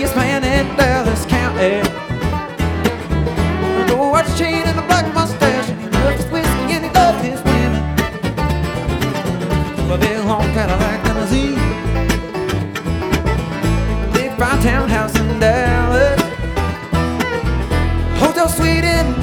wealthiest man in Dallas County. The watch chain and the black mustache, and he loved his whiskey and he loved his women. A big long Cadillac limousine, big brown townhouse in Dallas, hotel suite in